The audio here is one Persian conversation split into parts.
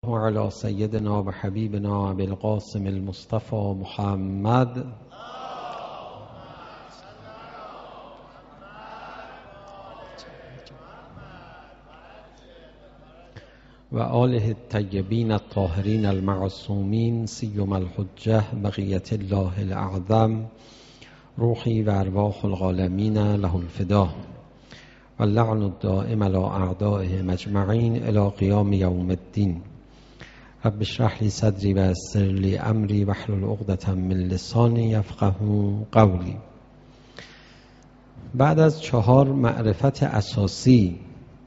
وعلى سيدنا وحبيبنا أبي القاسم المصطفى محمد و آله الطیبین الطاهرین المعصومین سیما الحجة بقیة الله الأعظم روحی و ارواح العالمین له الفدا و اللعن الدائم على اعدائهم اجمعین الی قیام یوم الدین. رب اشرح لی صدری و یسر لی امری واحلل عقدة من لسانی یفقهوا قولی. بعد از 4 معرفت اساسی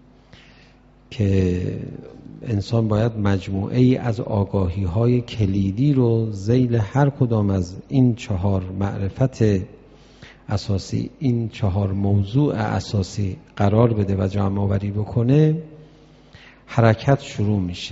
که انسان باید مجموعه ای از آگاهی های کلیدی رو ذیل هر کدام از این 4 معرفت اساسی، این 4 موضوع اساسی قرار بده و جمع آوری بکنه، حرکت شروع میشه.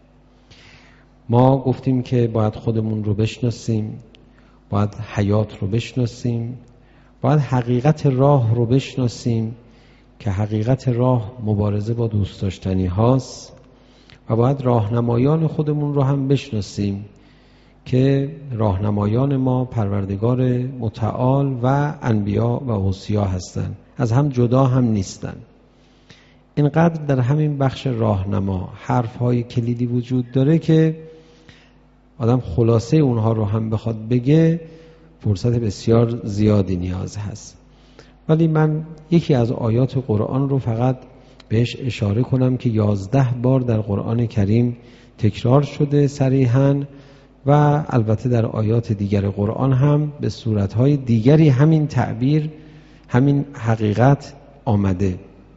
ما گفتیم که باید خودمون رو بشناسیم، باید حیات رو بشناسیم، باید حقیقت راه رو بشناسیم که حقیقت راه مبارزه با دوست داشتنی هاست، و باید راهنمایان خودمون رو هم بشناسیم که راهنمایان ما پروردگار متعال و انبیا و اوصیا هستند، از هم جدا هم نیستن. اینقدر در همین بخش راهنما حرف‌های کلیدی وجود داره که آدم خلاصه اونها رو هم بخواد بگه فرصت بسیار زیادی نیاز هست. ولی من یکی از آیات قرآن رو فقط بهش اشاره کنم که 11 بار در قرآن کریم تکرار شده صریحاً، و البته در آیات دیگر قرآن هم به صورتهای دیگری همین تعبیر، همین حقیقت آمده.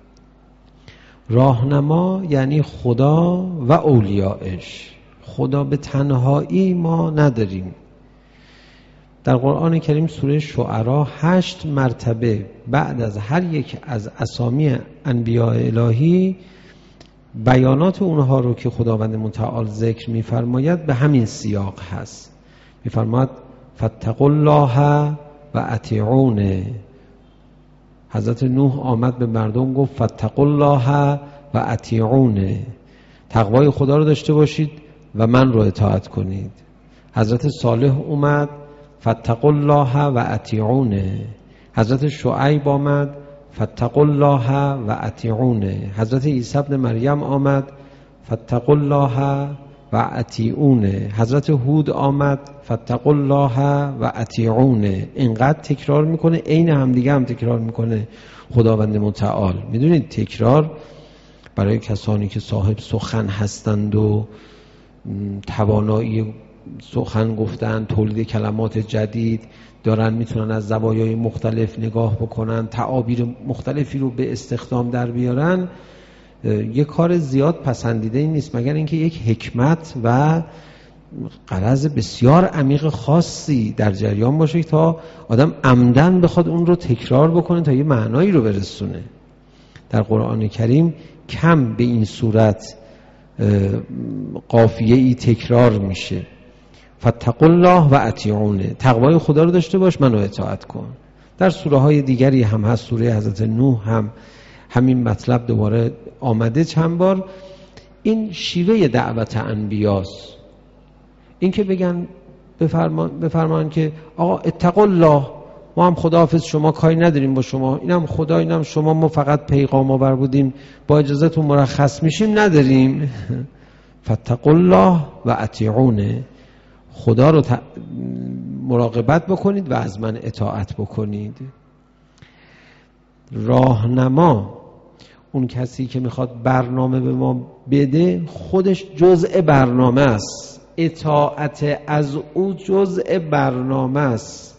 راهنما یعنی خدا و اولیاءش. خدا به تنهایی ما نداریم. در قرآن کریم سوره شعرا 8 مرتبه بعد از هر یک از اسامی انبیاء الهی بیانات اونها رو که خداوند متعال ذکر می‌فرماید به همین سیاق هست. می‌فرماید فاتقوا الله و اطیعون. حضرت نوح آمد به مردم گفت فاتقوا الله و اطیعون، تقوای خدا رو داشته باشید و من رو اطاعت کنید. حضرت صالح اومد فاتقوا الله و اطیعون. حضرت شعیب آمد فاتقوا الله و اطیعون. حضرت عیسی ابن مریم آمد فاتقوا الله و اطیعون. حضرت هود آمد فاتقوا الله و اطیعون. اینقدر تکرار میکنه، عین همدیگه هم تکرار میکنه خداوند متعال. میدونید تکرار برای کسانی که صاحب سخن هستند و توانایی سخن گفتن، تولید کلمات جدید دارن، میتونن از زوایای مختلف نگاه بکنن، تعابیر مختلفی رو به استخدام در بیارن، یه کار زیاد پسندیده نیست مگر اینکه یک حکمت و غرض بسیار عمیق خاصی در جریان باشه تا آدم عمدن بخواد اون رو تکرار بکنه تا یه معنایی رو برسونه. در قرآن کریم کم به این صورت قافیه ای تکرار میشه. فاتقوا الله و اطیعون، تقوای خدا رو داشته باش، منو اطاعت کن. در سوره های دیگری هم هست، سوره حضرت نوح هم همین مطلب دوباره آمده چند بار. این شیوه دعوت انبیاست، این که بگن بفرمان که آقا اتقوا الله، ما هم خداحافظ، شما کاری نداریم با شما، اینم خدا اینم شما، ما فقط پیغام آور بودیم، با اجازهتون مرخص میشیم، نداریم. فاتقوا الله و اطیعون، خدا رو مراقبت بکنید و از من اطاعت بکنید. راهنما، اون کسی که میخواد برنامه به ما بده، خودش جزء برنامه است. اطاعت از او جزء برنامه است.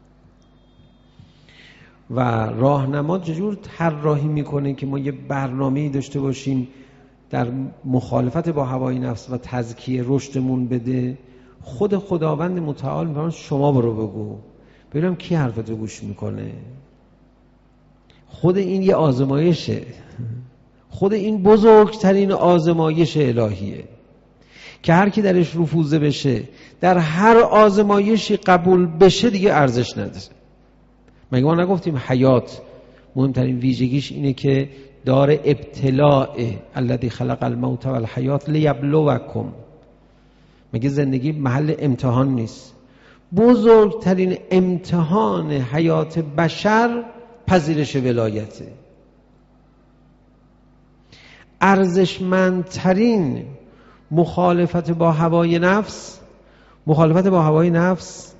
و راهنما چجور طراحی میکنه که ما یه برنامه‌ای داشته باشیم در مخالفت با هوای نفس و تزکیه رشدمون بده؟ خود خداوند متعال میگه شما برو بگو، ببینم کی حرفتو گوش میکنه. خود این یه آزمایشه، خود این بزرگترین آزمایش الهیه که هر کی درش رفوزه بشه، در هر آزمایشی قبول بشه، دیگه ارزش نداره. مگه ما نگفتیم حیات مهمترین ویژگیش اینه که دار ابتلاء الذی خلق الموت والحیات لیبلوکم. مگه زندگی محل امتحان نیست؟ بزرگترین امتحان حیات بشر پذیرش ولایته. ارزشمندترین مخالفت با هوای نفس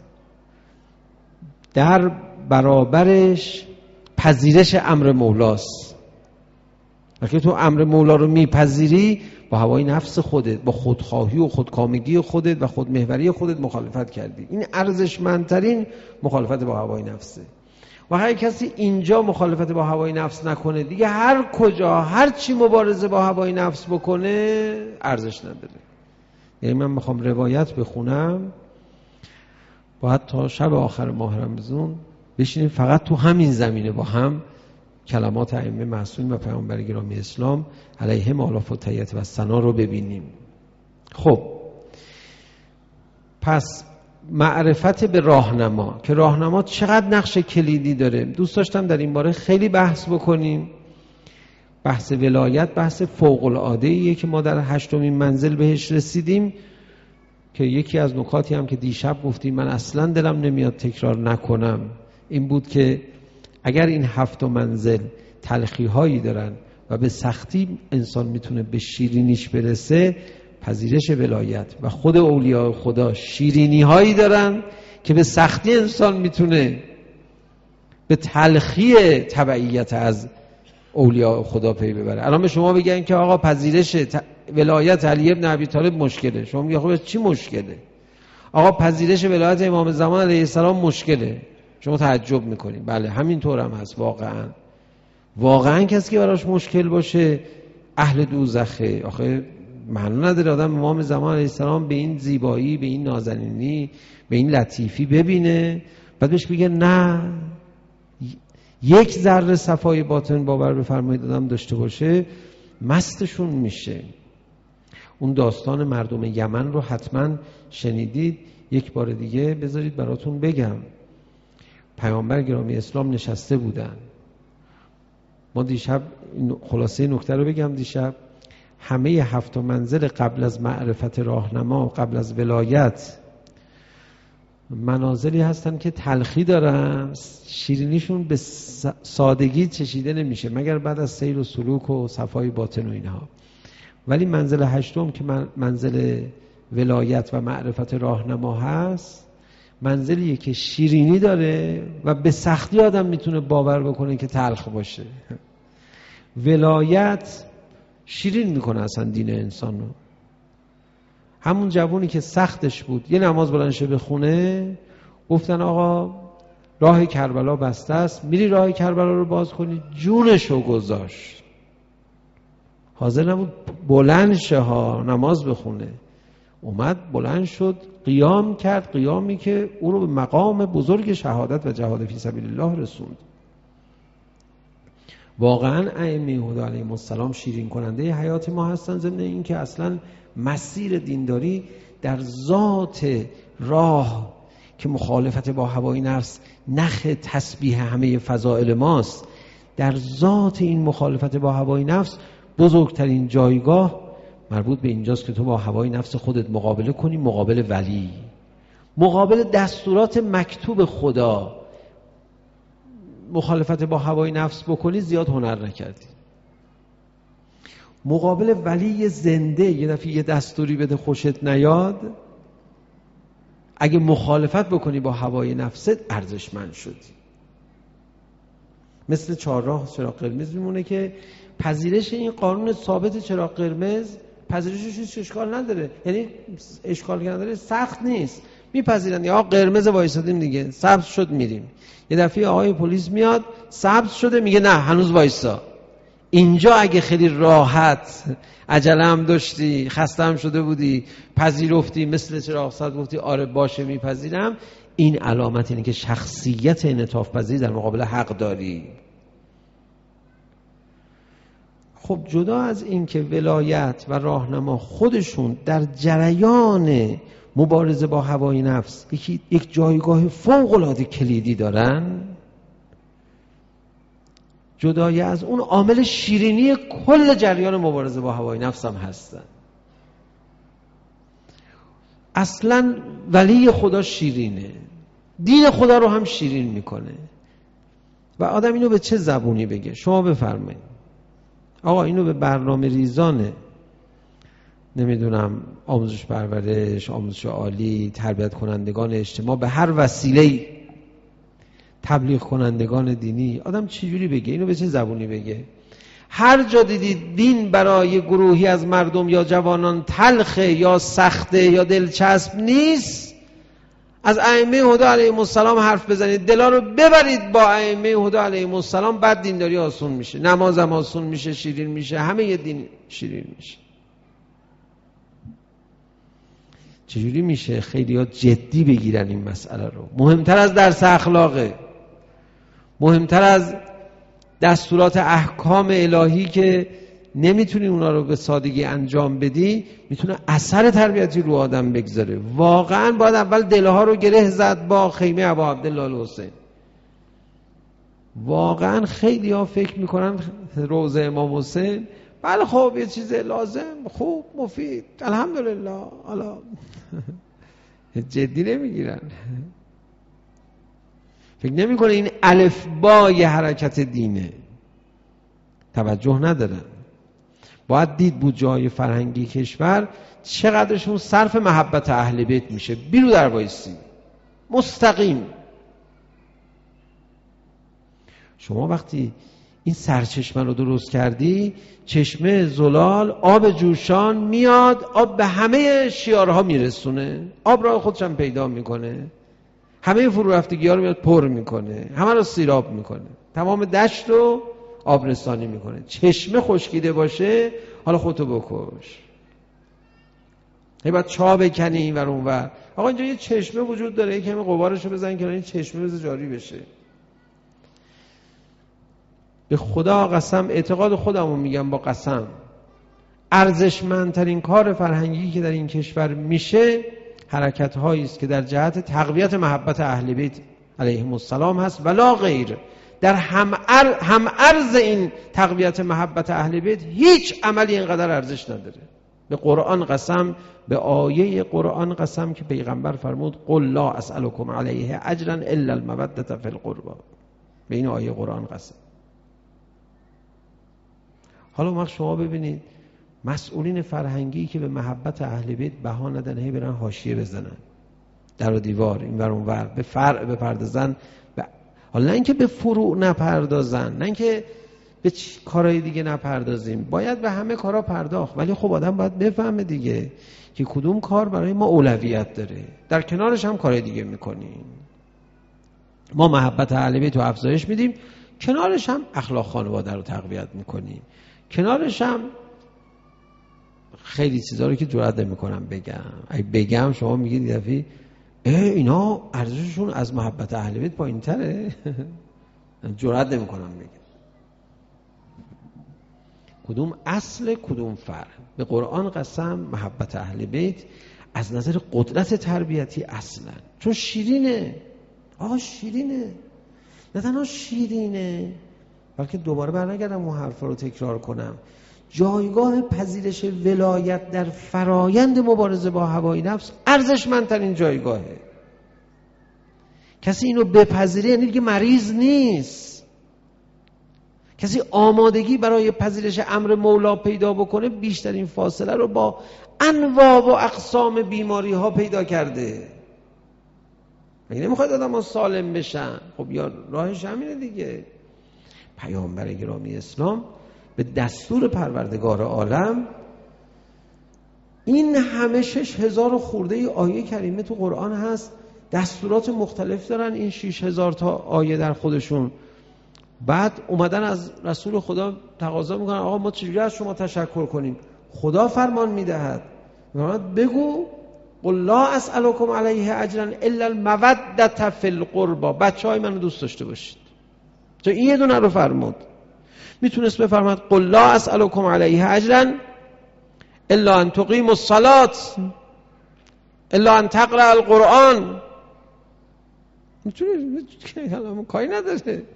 در برابرش پذیرش امر مولاست. وقتی تو امر مولا رو میپذیری، با هوای نفس خودت، با خودخواهی و خودکامگی خودت و خودمحوری خودت مخالفت کردی. این ارزشمندترین مخالفت با هوای نفسه. و هر کسی اینجا مخالفت با هوای نفس نکنه، دیگه هر کجا هر چی مبارزه با هوای نفس بکنه ارزش نداره. یعنی من میخوام روایت بخونم، باید تا شب آخر ماه رمضان بشینیم فقط تو همین زمینه با هم کلمات ائمه معصومین و پیامبر گرامی اسلام علیهم آلاف التحیات و ثنا رو ببینیم. خب پس معرفت به راهنما، که راهنما چقدر نقش کلیدی داره. دوست داشتم در این باره خیلی بحث بکنیم. بحث ولایت بحث فوق العاده‌ایه که ما در 8مین منزل بهش رسیدیم، که یکی از نکاتی هم که دیشب گفتیم من اصلا دلم نمیاد تکرار نکنم این بود که اگر این 7 منزل تلخی هایی دارن و به سختی انسان میتونه به شیرینیش برسه، پذیرش ولایت و خود اولیاء خدا شیرینی هایی دارن که به سختی انسان میتونه به تلخی تبعیت از اولیاء خدا پی ببره. الان به شما بگن که آقا پذیرش ولایت علی ابن ابی طالب مشکله، شما میگه خب چی مشکله؟ آقا پذیرش ولایت امام زمان علیه السلام مشکله، شما تعجب میکنید. بله همینطور هم هست. واقعا کسی که براش مشکل باشه اهل دوزخه. آخه معنی نداره آدم امام زمان علیه السلام به این زیبایی، به این نازنینی، به این لطیفی ببینه بعد بهش بگه نه، یک ذره صفای باطن باور بفرمایید آدم داشته باشه مستشون میشه. اون داستان مردم یمن رو حتما شنیدید. یک بار دیگه بذارید براتون بگم. پیامبر گرامی اسلام نشسته بودن. ما دیشب خلاصه نکته رو بگم. دیشب همه 7 منزل قبل از معرفت راهنما، قبل از ولایت، منازلی هستن که تلخی دارن، شیرینیشون به سادگی چشیده نمیشه مگر بعد از سیر و سلوک و صفای باطن و اینها. ولی منزل 8 که منزل ولایت و معرفت راهنما هست، منزلیه که شیرینی داره و به سختی آدم میتونه باور بکنه که تلخ باشه. ولایت شیرین میکنه اصلا دین انسان رو. همون جوونی که سختش بود یه نماز بلند شه بخونه، گفتن آقا راه کربلا بسته است، میری راه کربلا رو باز کنی، جونشو گذاشت. حاضر نبود بلند شه ها نماز بخونه، اومد بلند شد، قیام کرد، قیامی که او رو به مقام بزرگ شهادت و جهاد فی سبیل الله رسوند. واقعا ائمه هدی علیهم السلام شیرین کننده حیات ما هستن. ضمن این که اصلا مسیر دینداری در ذات راه که مخالفت با هوای نفس نخ تسبیح همه فضائل ماست، در ذات این مخالفت با هوای نفس بزرگترین جایگاه مربوط به اینجاست که تو با هوای نفس خودت مقابله کنی، مقابل ولی، مقابل دستورات مکتوب خدا. مخالفت با هوای نفس بکنی زیاد هنر نکردی. مقابل ولی زنده یه دفعه یه دستوری بده خوشت نیاد، اگه مخالفت بکنی با هوای نفست ارزشمند شدی. مثل چهارراه چراغ قرمز میمونه که پذیرش این قانون ثابت چراغ قرمز پذیرشش هیچ اشکال نداره. یعنی اشکال نداره، سخت نیست، میپذیرن. یا قرمز وایسادیم دیگه، سبز شد میریم. یه دفعه آقای پلیس میاد سبز شده میگه نه هنوز وایسا. اینجا اگه خیلی راحت عجله هم داشتی، خسته هم شده بودی، پذیرفتی، مثل چراغ سبز گفتی آره باشه میپذیرم، این علامت اینه که شخصیت انعطاف پذیری در مقابل حق داری. خب جدا از این که ولایت و راهنما خودشون در جریان مبارزه با هوای نفس یک جایگاه فوق‌العاده کلیدی دارن، جدای از اون عامل شیرینی کل جریان مبارزه با هوای نفس هم هستن. اصلا ولی خدا شیرینه، دین خدا رو هم شیرین میکنه. و آدم اینو به چه زبونی بگه؟ شما بفرمایید آقا اینو به برنامه ریزانه، نمیدونم آموزش پرورش، آموزش عالی، تربیت کنندگان اجتماع، به هر وسیله، تبلیغ کنندگان دینی، آدم چجوری بگه؟ اینو به چه زبونی بگه؟ هر جا دیدید دین برای گروهی از مردم یا جوانان تلخه یا سخته یا دلچسب نیست، از ائمه هدی علیهم السلام حرف بزنید، دلا رو ببرید با ائمه هدی علیهم السلام، بعد دینداری آسون میشه، نمازم آسون میشه، شیرین میشه، همه ی دین شیرین میشه. چجوری میشه خیلی‌ها جدی بگیرن این مسئله رو؟ مهمتر از درس اخلاقه، مهمتر از دستورات احکام الهی که نمیتونی اونا رو به سادگی انجام بدی، میتونه اثر تربیتی رو آدم بگذاره. واقعا باید اول دلها رو گره زد با خیمه ابا عبدالله الحسین. واقعا خیلی ها فکر میکنن روضه امام حسین بله خب یه چیز لازم، خوب، مفید، الحمدلله، حالا جدی نمیگیرن، فکر نمیکنه این الفبای حرکت دینه، توجه ندارن. باید دید بود جای فرهنگی کشور چقدرشون صرف محبت اهل بیت میشه. بیرو در وایسی مستقیم. شما وقتی این سرچشمه رو درست کردی، چشمه زلال، آب جوشان میاد، آب به همه شیارها میرسونه، آب راه خودش هم پیدا میکنه، همه فرو رفتگی ها رو میاد پر میکنه، همه رو سیراب میکنه، تمام دشت رو آبرسانی میکنه. چشمه خشکیده باشه حالا خودتو بکش، باید چا بکنی این ور اون ور. آقا اینجا یه چشمه وجود داره، یه کمی غبارشو بزن کنار این چشمه بذار جاری بشه. به خدا قسم، اعتقاد خودمو میگم با قسم، ارزشمندترین کار فرهنگی که در این کشور میشه حرکت هایی است که در جهت تقویت محبت اهل بیت علیهم السلام هست ولا غیر. در هم ارز این تقویت محبت اهل بیت هیچ عملی اینقدر ارزش نداره. به قرآن قسم، به آیه قرآن قسم که پیغمبر فرمود قل لا اسألكم علیه اجرا الا المودة فی القربى. به این آیه قرآن قسم. حالا وقت شما ببینید مسئولین فرهنگی که به محبت اهل بیت بها ندن، هی برن حاشیه بزنن، در و دیوار، این ور اون ور، به فرع بپردازن، حالا نه اینکه به فروع نپردازن، نه اینکه به کارهای دیگه نپردازیم، باید به همه کارا پرداخت، ولی خب آدم باید بفهمه دیگه که کدوم کار برای ما اولویت داره، در کنارش هم کارهای دیگه میکنیم. ما محبت اهل بیت رو افزایش میدیم، کنارش هم اخلاق خانواده رو تقویت میکنیم، کنارش هم خیلی چیزا رو که جرئت نمیکنم بگم. اگه بگم شما میگید یه دفعه اینا ارزششون از محبت اهل بیت پایین‌تره. جرئت نمیکنم بگم کدوم اصل کدوم فرع. به قرآن قسم محبت اهل بیت از نظر قدرت تربیتی اصلا، چون شیرینه. آقا شیرینه، نه تنها شیرینه بلکه دوباره برنگردم اون حرفا رو تکرار کنم، جایگاه پذیرش ولایت در فرایند مبارزه با هوای نفس ارزشمندترین جایگاهه. کسی اینو بپذیره یعنی دیگه مریض نیست. کسی آمادگی برای پذیرش امر مولا پیدا بکنه بیشترین فاصله رو با انواع و اقسام بیماری ها پیدا کرده. مگه نمیخواد آدم ها سالم بشن؟ خب یا راهش همینه دیگه. پیامبر گرامی اسلام به دستور پروردگار عالم این همه 6000 خورده آیه کریمه تو قرآن هست، دستورات مختلف دارن این 6000 تا آیه در خودشون. بعد اومدن از رسول خدا تقاضا میکنن آقا ما چجوری از شما تشکر کنیم؟ خدا فرمان میدهد بگو قل لا اسألكم علیه اجرا الا المودة فی القربى. بچهای منو دوست داشته باشید. چون این یه دونه رو فرمود. میتونست بفرماد قل لا اسألكم علیه اجرا الا ان تقیموا الصلاة الا ان تقرأ القرآن. میتونه کاری نداره.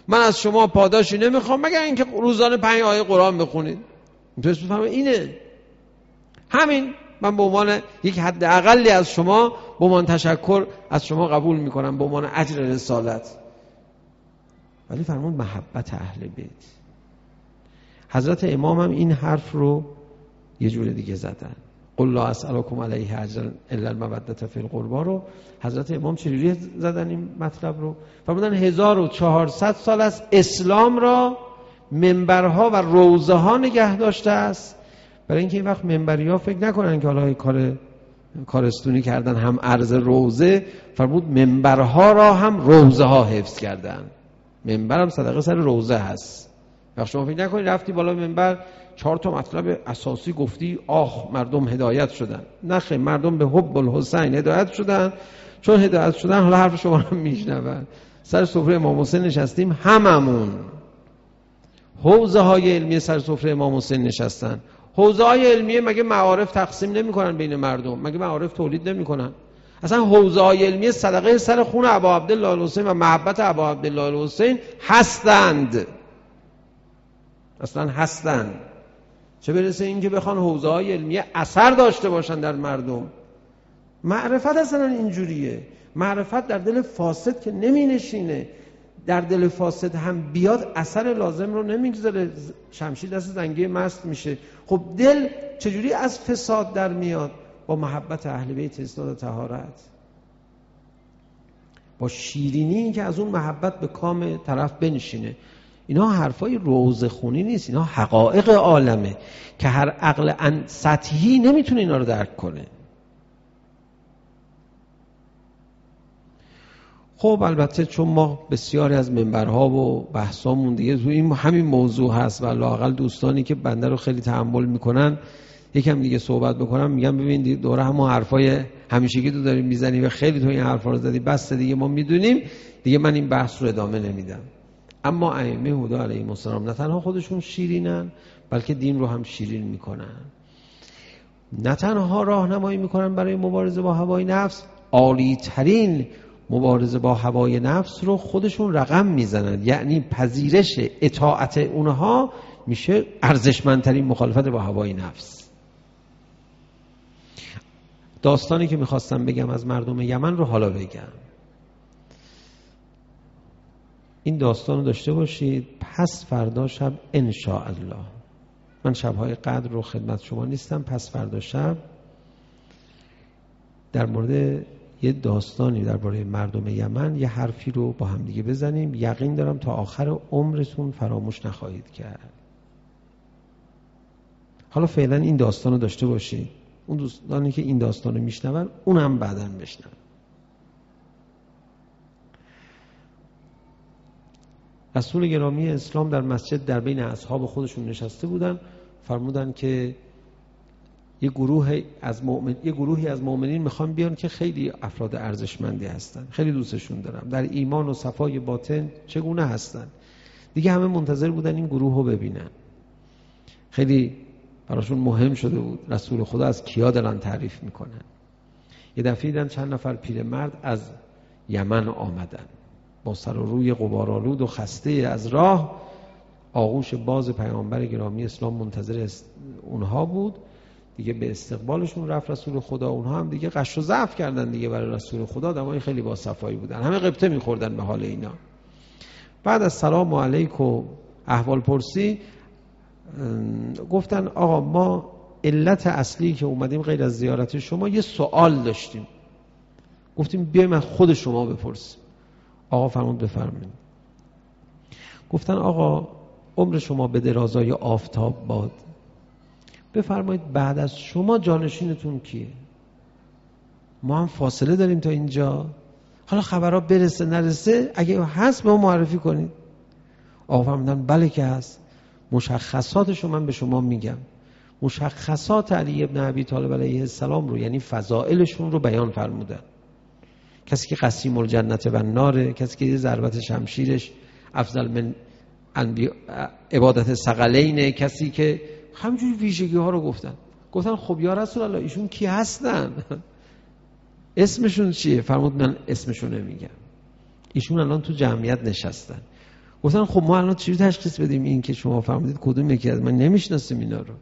من از شما پاداشی نمیخوام مگر اینکه روزانه 5 آیه قرآن بخونید. میتونید بفهمید اینه. همین من به عنوان یک حد اقلی از شما به عنوان تشکر از شما قبول میکنم به عنوان اجر رسالت. ولی فرمود محبت اهل بیت. حضرت امام هم این حرف رو یه جور دیگه زدن. قل لا اسألکم علیه اجرا الا المودة فی القربی رو حضرت امام چجوری زدن این مطلب رو؟ فرمودن 1400 سال است اسلام را منبرها و روضه ها نگه داشته است، برای اینکه این وقت منبری ها فکر نکنن که حالا کارستونی کردن هم عرض روضه. فرمود منبرها را هم روضه ها حفظ کردن. منبر هم صدقه سر روضه هست. وقت شما فکر نکنید رفتی بالا منبر 4 تا مطلب اساسی گفتی مردم هدایت شدن. نه، مردم به حب الحسین هدایت شدن. چون هدایت شدن حالا حرف شما رو میشنون. سر سفره امام حسین نشستیم، هممون حوزه های علمی سر سفره امام حسین نشستن. حوزه های علمیه مگه معارف تقسیم نمی‌کنن بین مردم؟ مگه معارف تولید نمی‌کنن؟ اصلا حوزه های علمیه صدقه سر خون ابا عبدالله الحسین و محبت ابا عبدالله الحسین هستند. اصلا هستند. چه برسه این که بخوان حوزه های علمیه اثر داشته باشن در مردم. معرفت اصلا اینجوریه. معرفت در دل فاسد که نمی نشینه. در دل فاسد هم بیاد اثر لازم رو نمیگذاره. شمشیر دست زنگی مست میشه. خب دل چجوری از فساد در میاد؟ با محبت اهل بیت اسناد و طهارت، با شیرینی که از اون محبت به کام طرف بنشینه. اینا حرفای روزه خونی نیست، اینا حقایق عالمه که هر عقل سطحی نمیتونه اینا رو درک کنه. خب البته چون ما بسیاری از منبرها و بحثامون دیگه تو این همین موضوع هست و لااقل دوستانی که بنده رو خیلی تحمل میکنن یکم دیگه صحبت بکنم میگم ببین دوره همون حرفای همیشگی تو داریم میزنی و خیلی تو این حرفا رو زدی، بس دیگه ما میدونیم دیگه، من این بحث رو ادامه نمیدم. اما ائمه هدی علیهم السلام نه تنها خودشون شیرینن بلکه دین رو هم شیرین میکنن. نه تنها راهنمایی میکنن برای مبارزه با هوای نفس، عالی ترین مبارزه با هوای نفس رو خودشون رقم میزنن. یعنی پذیرش اطاعت اونها میشه ارزشمندترین مخالفت با هوای نفس. داستانی که میخواستم بگم از مردم یمن رو حالا بگم. این داستان رو داشته باشید. پس فردا شب انشاءالله، من شبهای قدر رو خدمت شما نیستم، پس فردا شب در مورد یه داستانی درباره مردم یمن یه حرفی رو با هم دیگه بزنیم. یقین دارم تا آخر عمرتون فراموش نخواهید کرد. حالا فعلا این داستان رو داشته باشید. اون دوستانی که این داستان رو میشنون اونم بعداً بشنون. رسول گرامی اسلام در مسجد در بین اصحاب خودشون نشسته بودن. فرمودن که یه گروهی از مؤمنین میخوان بیان که خیلی افراد ارزشمندی هستن، خیلی دوستشون دارم، در ایمان و صفای باطن چگونه هستن. دیگه همه منتظر بودن این گروه رو ببینن. خیلی براشون مهم شده بود رسول خدا از کیا دارن تعریف میکنن. یه دفعه دیدن چند نفر پیرمرد از یمن آمدن با سر و روی غبارآلود و خسته از راه. آغوش باز پیامبر گرامی اسلام منتظر اونها بود. دیگه به استقبالشون رفت رسول خدا. اونها هم دیگه قش و ضعف کردن دیگه برای رسول خدا. آدمای خیلی با صفایی بودن، همه غبطه می‌خوردن به حال اینا. بعد از سلام علیک و احوال پرسی گفتن آقا ما علت اصلی که اومدیم غیر از زیارت شما یه سوال داشتیم. گفتیم بیایم از خود شما بپرسیم. آقا فرمود بفرمایید. گفتن آقا عمر شما به درازای آفتاب باد. بفرمایید بعد از شما جانشینتون کیه؟ ما هم فاصله داریم تا اینجا. حالا خبرها برسه نرسه اگه هست به ما معرفی کنید. آقا فرمودن بله که هست. مشخصاتشو من به شما میگم. مشخصات علی ابن ابی طالب علیه السلام رو، یعنی فضائلشون رو بیان فرمودن. کسی که قسیم الجنت و النار، کسی که ضربت شمشیرش افضل من عبادت ثقلین، کسی که همینجوری ویژگی ها رو گفتن خب یا رسول الله ایشون کی هستن؟ اسمشون چیه؟ فرمود من اسمشون نمیگم. ایشون الان تو جمعیت نشستن. گفتن خب ما الان چجوری تشخیص بدیم این که شما فرمودید کدوم یکی از من نمیشناسیم اینا رو؟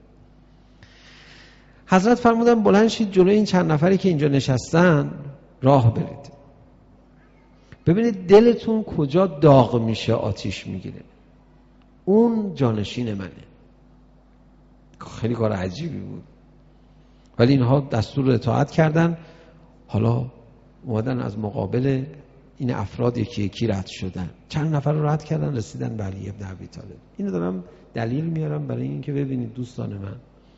حضرت فرمودن بلند شید جلوی این چند نفری که اینجا نشستن راه برید، ببینید دلتون کجا داغ میشه، آتیش میگیره، اون جانشین منه. خیلی کار عجیبی بود، ولی اینها دستور رو اطاعت کردن. حالا اومدن از مقابل این افراد یکی یکی رد شدن، چند نفر رو رد کردن، رسیدن به علی ابن ابی طالب. اینو دارم دلیل میارم برای اینکه ببینید دوستان من،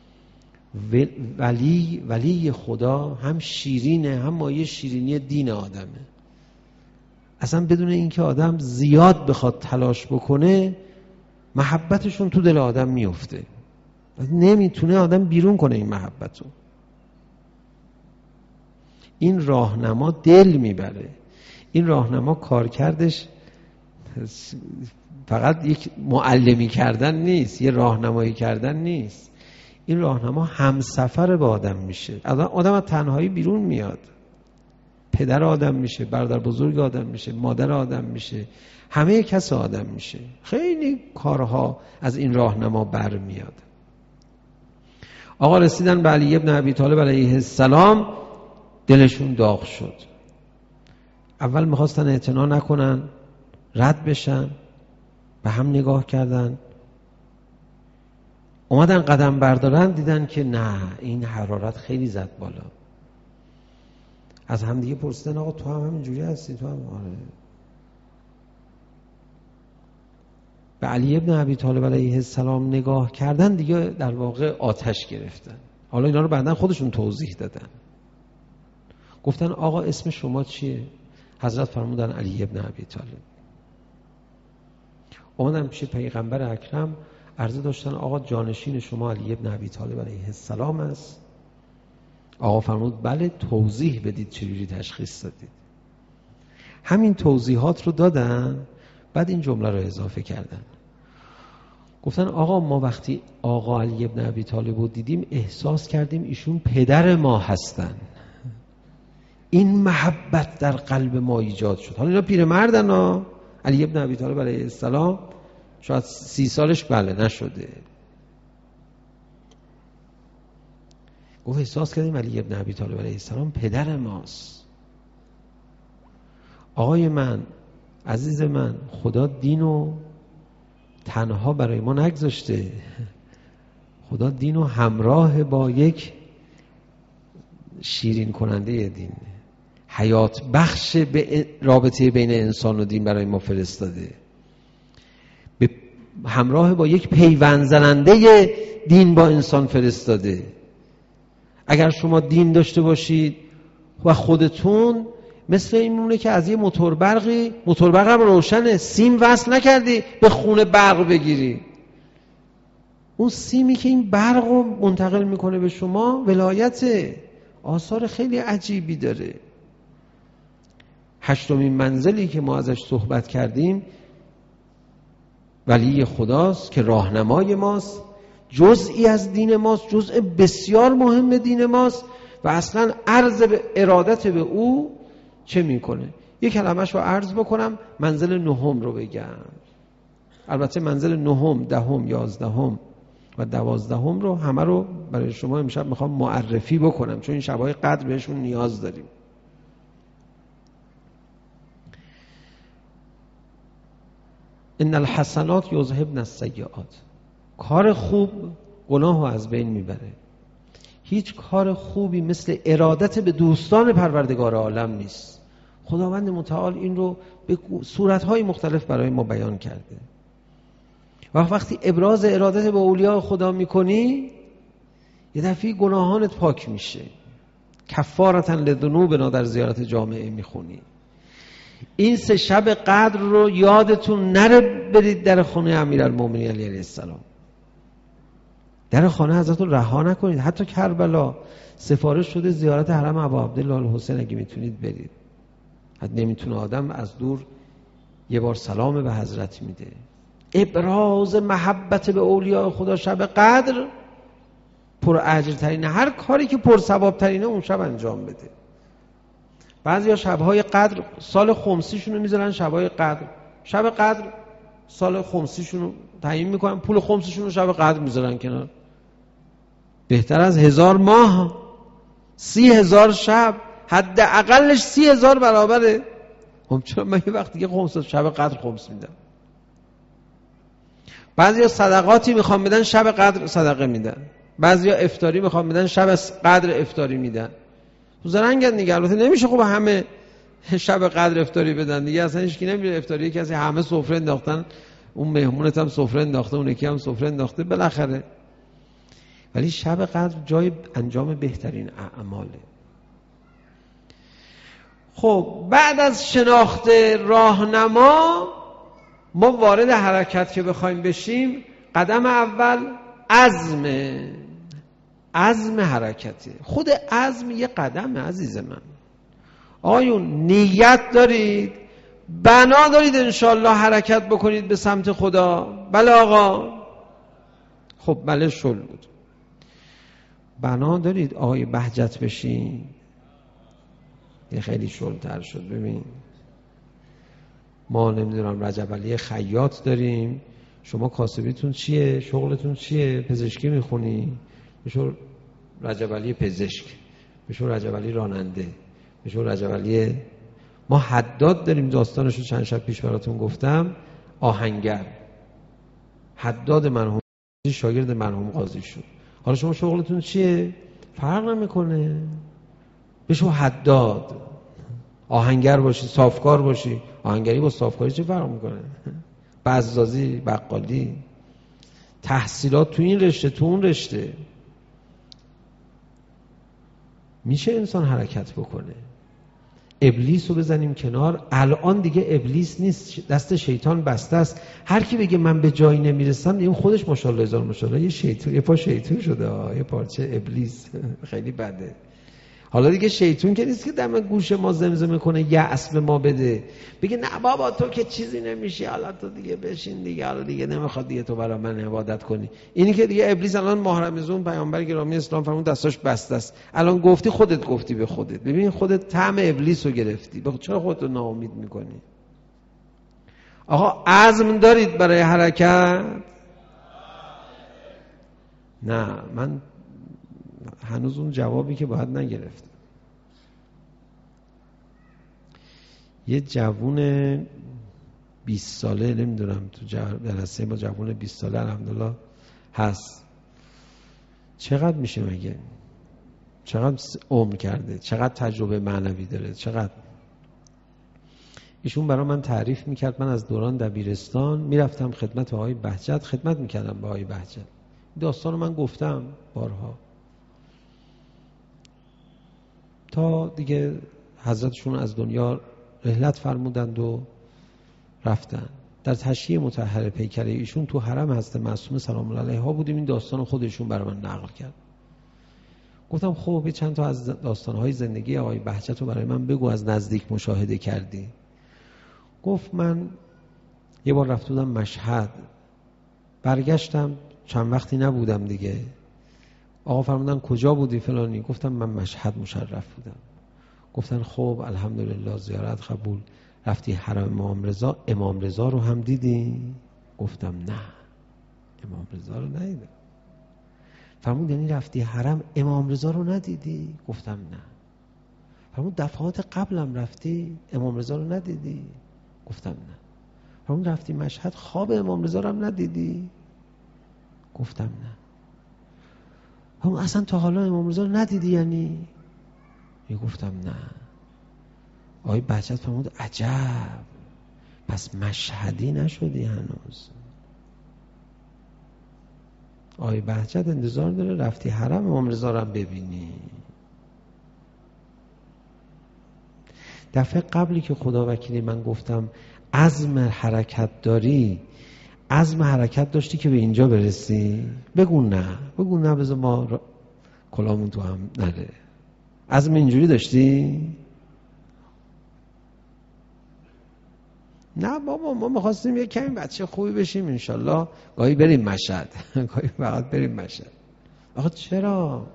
ولی خدا هم شیرینه، هم مایه شیرینی دین آدمه. اصلا بدون اینکه آدم زیاد بخواد تلاش بکنه محبتشون تو دل آدم میفته، نمیتونه آدم بیرون کنه این محبتو. این راهنما دل میبره. این راهنما کارکردش فقط یک معلمی کردن نیست، یه راهنمایی کردن نیست. این راهنما همسفر با آدم میشه. آدم از تنهایی بیرون میاد، پدر آدم میشه، برادر بزرگ آدم میشه، مادر آدم میشه، همه کس آدم میشه. خیلی کارها از این راهنما برمیاد. آقا رسیدن به علی ابن ابی طالب علیه السلام، دلشون داغ شد. اول میخواستن اعتنا نکنن، رد بشن، به هم نگاه کردن، اومدن قدم بردارن، دیدن که نه، این حرارت خیلی زد بالا. از هم دیگه پرسیدن آقا تو هم همینجوری هستی؟ تو هم؟ آره. به علی ابن ابی طالب علیه السلام نگاه کردن، دیگه در واقع آتش گرفتن. حالا اینا رو بعدن خودشون توضیح دادن. گفتن آقا اسم شما چیه؟ حضرت فرمودن علی ابن ابی طالب. اومدن پیش پیغمبر اکرم عرضه داشتن آقا جانشین شما علی ابن ابی طالب علیه السلام است؟ آقا فرمود بله، توضیح بدید چجوری تشخیص دادید. همین توضیحات رو دادن، بعد این جمله رو اضافه کردن. گفتن آقا ما وقتی آقا علی ابن ابی طالب رو دیدیم احساس کردیم ایشون پدر ما هستن. این محبت در قلب ما ایجاد شد. حالا اینا پیرمردن ها، علی ابن ابی طالب علیه السلام شاید 30 سالش بله نشده. گفت احساس کردیم علی ابن ابی طالب علیه السلام پدر ماست. آقای من، عزیز من، خدا دینو تنها برای ما نگذاشته. خدا دینو همراه با یک شیرین کننده دین، حیات بخش به رابطه بین انسان و دین برای ما فرستاده، به همراه با یک پیوند زننده دین با انسان فرستاده. اگر شما دین داشته باشید و خودتون مثل این مونه که از یه موتور برقم روشنه، سیم وصل نکردی به خونه برق بگیری، اون سیمی که این برق رو منتقل میکنه به شما ولایت، آثار خیلی عجیبی داره. 8مین منزلی که ما ازش صحبت کردیم ولی خداست که راهنمای ماست، جزئی از دین ماست، جزء بسیار مهم دین ماست و اصلا عرض به ارادت به او چه میکنه. یک کلمه‌اش رو عرض بکنم، منزل 9 رو بگم. البته منزل 9، 10، 11 و 12 رو همه رو برای شما امشب میخوام معرفی بکنم، چون این شب‌های قدر بهشون نیاز داریم. ان الحسنات یذهبن السیئات. کار خوب گناه رو از بین میبره. هیچ کار خوبی مثل ارادت به دوستان پروردگار عالم نیست. خداوند متعال این رو به صورتهای مختلف برای ما بیان کرده. وقتی ابراز ارادت به اولیاء خدا میکنی، یه دفعه گناهانت پاک میشه. کفارتن لذنوبنا در زیارت جامعه میخونی. این 3 شب قدر رو یادتون نره برید در خونه امیرالمومنین علیه السلام. در خانه حضرت رو رها نکنید. حتی کربلا سفارش شده زیارت حرم ابا عبدالله الحسین، اگه میتونید برید. حتی نمیتونه آدم از دور یه بار سلام به حضرت میده. ابراز محبت به اولیاء خدا شب قدر پر اجرترینه. هر کاری که پر ثوابترینه اون شب انجام بده. بعضیا شب‌های قدر سال خمسیشون رو میذارن شب‌های قدر. شب قدر سال خمسیشون رو تعیین میکنن، پول خمسیشون رو شب قدر میذارن کنار. بهتر از 1000 ماه، 30,000 شب، حداقلش 30,000 برابره. خب چرا من یه وقت دیگه خمس شب قدر خمس میدم؟ بعضیا صدقاتی میخوام بدن شب قدر صدقه میدن، بعضیا افطاری میخوام بدن شب قدر افطاری میدن. تو زرنگن دیگه. البته نمیشه خب همه شب قدر افطاری بدن دیگه، اصلا هیچ کی نمیره افطاری کسی، همه سفره انداختن، اون مهمونت هم سفره انداخته، اون یکی هم سفره انداخته بالاخره. ولی شب قدر جای انجام بهترین اعماله. خب بعد از شناخت راهنما ما وارد حرکت که بخوایم بشیم، قدم اول عزم حرکته. خود عزم یه قدمه عزیز من. آقایون نیت دارید، بنا دارید انشالله حرکت بکنید به سمت خدا؟ بله آقا. خب بله شل بود. بنا دارید آقای بهجت بشین؟ یه خیلی شلتر شد. ببین ما نمیدونم رجب علی خیاط داریم، شما کاسبیتون چیه؟ شغلتون چیه؟ پزشکی میخونی؟ بشو رجب علی پزشک، بشو رجب علی راننده، بشو رجب علی. ما حداد داریم، داستانشو چند شب پیش براتون گفتم، آهنگر. حداد مرحوم شاگرد مرحوم قاضی شد. حالا شما شغلتون چیه؟ فرق نمیکنه، بشو حداد. آهنگر باشی، صافکار باشی. آهنگری با صافکاری چه فرق میکنه؟ بزازی، بقالی، تحصیلات تو این رشته تو اون رشته. میشه انسان حرکت بکنه. ابلیس رو بزنیم کنار. الان دیگه ابلیس نیست، دست شیطان بسته است. هر کی بگه من به جایی نمیرسم، این خودش ماشاءالله هزار ماشاءالله یه شیطان، یه پا شیطان شده، یه پارچه ابلیس. خیلی بده. حالا دیگه شیطان که نیست که دم گوش ما زمزمه کنه یأس به ما بده، بگه نه بابا تو که چیزی نمیشی، حالا تو دیگه بشین دیگه، حالا دیگه نمیخواد دیگه تو برای من عبادت کنی. اینی که دیگه ابلیس الان ماه رمضان پیامبر گرامی اسلام فرمود دستاش بسته است. الان گفتی خودت گفتی به خودت. ببین خودت طعم ابلیس رو گرفتی. چرا خودت رو ناامید میکنی؟ آقا عزم دارید برای حرکت؟ نه من هنوز اون جوابی که باید نگرفتم. یه جوون 20 ساله، نمیدونم تو جلسه ما جوون 20 ساله الحمدلله هست، چقدر میشه مگه؟ چقدر عمر کرده؟ چقدر تجربه معنوی داره؟ چقدر؟ ایشون برای من تعریف میکرد. من از دوران دبیرستان میرفتم خدمت آقای بهجت، خدمت میکردم با آقای بهجت. داستان رو من گفتم بارها، تا دیگه حضرتشون از دنیا رحلت فرمودند و رفتن. در تشییع مطهر پیکره ایشون تو حرم حضرت معصومه سلام الله علیها بودیم. این داستان خودشون برای من نقل کرد. گفتم خب چند تا از داستانهای زندگی آقای بهجت رو برای من بگو، از نزدیک مشاهده کردی. گفت من یه بار رفت بودم مشهد، برگشتم چند وقتی نبودم دیگه. آقا فرمودن کجا بودی فلانی؟ گفتم من مشهد مشرف بودم. گفتن خب الحمدلله زیارت قبول، رفتی حرم امام رضا، امام رضا رو هم دیدی؟ گفتم نه امام رضا رو ندیدم. فرمود یعنی رفتی حرم امام رضا رو ندیدی؟ گفتم نه. فرمود دفعات قبلم رفتی امام رضا رو ندیدی؟ گفتم نه. فرمود رفتی مشهد خواب امام رضا رو هم ندیدی؟ گفتم نه. فرمود اصلا تا حالا امام رضا رو ندیدی یعنی؟ گفتم نه. آقای بهجت فرمود عجب، پس مشهدی نشدی هنوز. آقای بهجت انتظار داره رفتی حرم امام رضا رو هم ببینی. دفعه قبلی که خدا وکیلی من گفتم عزم حرکت داری، عزم حرکت داشتی که به اینجا برسی؟ بگو نه، بگو نه، بذار ما کلامون تو هم نره. عزم اینجوری داشتی؟ نه بابا ما می‌خواستیم یه کمی بچه خوبی بشیم انشالله، گاهی بریم مشهد، گاهی فقط بریم مشهد. آخه چرا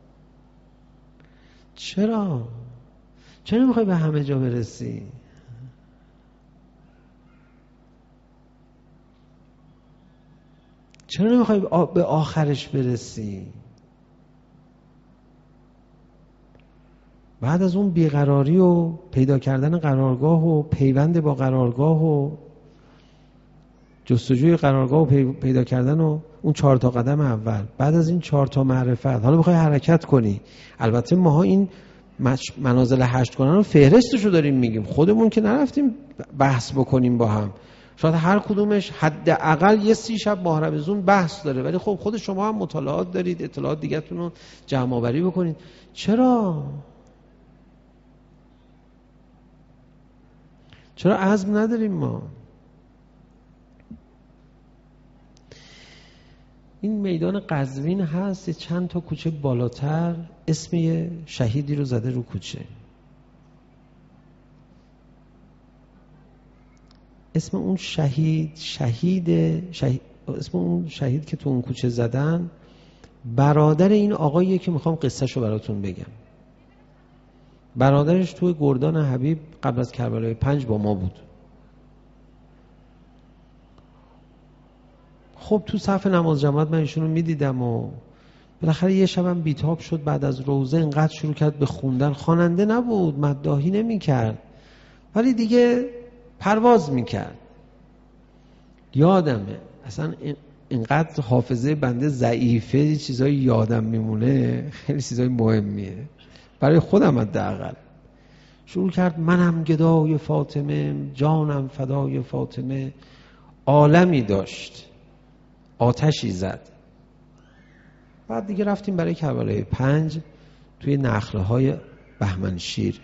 نمیخوای به همه جا برسی؟ چرا نمیخوای به آخرش برسی؟ بعد از اون بیقراری و پیدا کردن قرارگاه و پیوند با قرارگاه و جستجوی قرارگاه و پیدا کردن و اون 4 تا قدم اول، بعد از این 4 تا معرفت حالا میخوای حرکت کنی. البته ماها این منازل 8 کنن رو فهرستشو داریم میگیم، خودمون که نرفتیم بحث بکنیم با هم. شاید هر کدومش حداقل یه 30 شب ماه رمضان بحث داره، ولی خب خود شما هم مطالعات دارید، اطلاعات دیگه‌تون رو جمع آوری بکنید. چرا عزم نداریم ما؟ این میدان قزوین هست، چند تا کوچه بالاتر اسم یه شهیدی رو زده رو کوچه. اسم اون اسم اون شهید که تو اون کوچه زدن برادر این آقاییه که میخوام قصهشو براتون بگم. برادرش توی گردان حبیب قبل از کربلای 5 با ما بود. خب تو صف نماز جماعت من ایشونو میدیدم و بالاخره یه شبم بیتاب شد، بعد از روزه اینقدر شروع کرد به خوندن. خواننده نبود، مداحی نمی‌کرد، ولی دیگه پرواز می‌کرد. یادمه اصلا اینقدر حافظه بنده ضعیفه، چیزای یادم میمونه، خیلی چیزای مهمیه برای خودم حداقل. شروع کرد منم گدای فاطمه، جانم فدای فاطمه. عالمی داشت، آتشی زد. بعد دیگه رفتیم برای کربلای 5 توی نخله‌های بهمنشیر.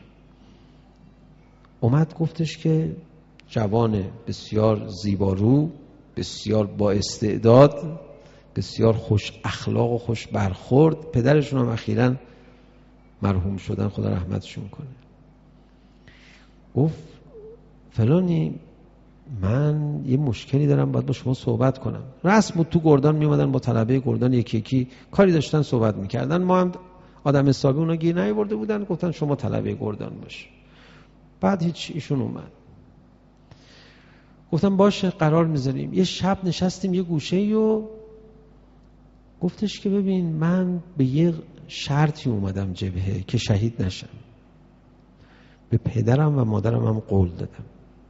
اومد گفتش که جوان بسیار زیبارو، بسیار با استعداد، بسیار خوش اخلاق و خوش برخورد. پدرشون هم اخیراً مرحوم شدن، خدا رحمتشون کنه. گفت فلانی من یه مشکلی دارم، باید با شما صحبت کنم. رسم بود تو گردان می اومدن با طلبه گردان یکی یکی کاری داشتن صحبت میکردن. ما هم آدم حسابی اونا گیر نیاورده بودن، گفتن شما طلبه گردان باش. بعد هیچ ایشون اومد، گفتم باشه قرار میذاریم. یه شب نشستیم یه گوشه‌ای و گفتش که ببین من به یه شرطی اومدم جبهه که شهید نشم. به پدرم و مادرم هم قول دادم،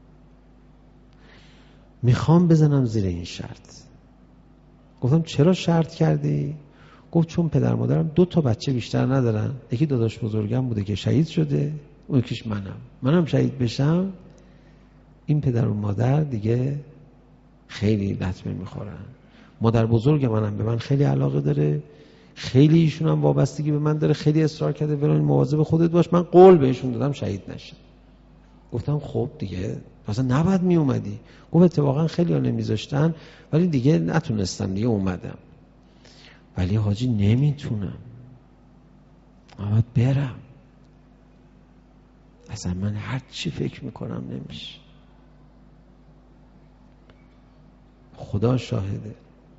میخوام بزنم زیر این شرط. گفتم چرا شرط کردی؟ گفت چون پدر مادرم 2 تا بچه بیشتر ندارن، یکی داداش بزرگم بوده که شهید شده، اون یکیش منم شهید بشم این پدر و مادر دیگه خیلی لطمه میخورن. مادر بزرگ منم به من خیلی علاقه داره، خیلی ایشون هم وابستگی به من داره، خیلی اصرار کرده فلان مواظب خودت باش. من قول بهشون دادم شهید نشه. گفتم خب دیگه اصلا نباید می اومدی. گفت اتفاقا خیلی ها نمیذاشتن ولی دیگه نتونستم، دیگه اومدم. ولی حاجی نمیتونم، باید برم. اصلا من هر چی فکر میکنم نمیشه. خدا شاهده.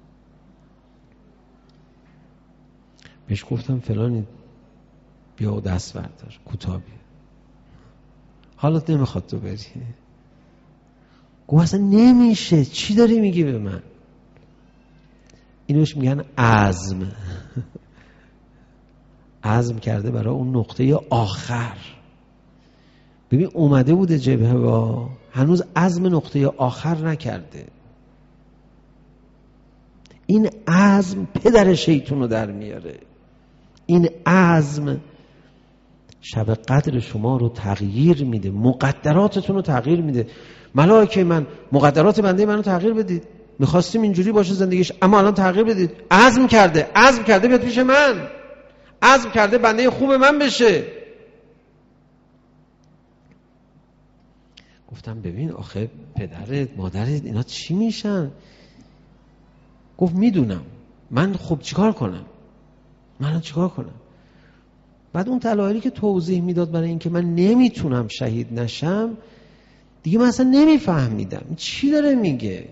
بهش گفتم فلانی بیا و دست بردار، کوتاه بیا، حالت نمیخواد تو بری. گفت اصلا نمیشه، چی داری میگی به من؟ اینوش میگن عزم. عزم کرده برای اون نقطه آخر. ببین اومده بوده جبهه با هنوز عزم نقطه آخر نکرده. این عزم پدر شیطون رو در میاره. این عزم شب قدر شما رو تغییر میده، مقدراتتون رو تغییر میده. ملائکه من مقدرات بنده منو تغییر بدید، میخواستیم اینجوری باشه زندگیش اما الان تغییر بدید. عزم کرده بیاد پیش من، عزم کرده بنده خوب من بشه. گفتم ببین آخه پدرت مادرت اینا چی میشن؟ گفت میدونم، من خب چیکار کنم؟ بعد اون دلایلی که توضیح میداد برای این که من نمیتونم شهید نشم دیگه من اصلا نمیفهمیدم چی داره میگه.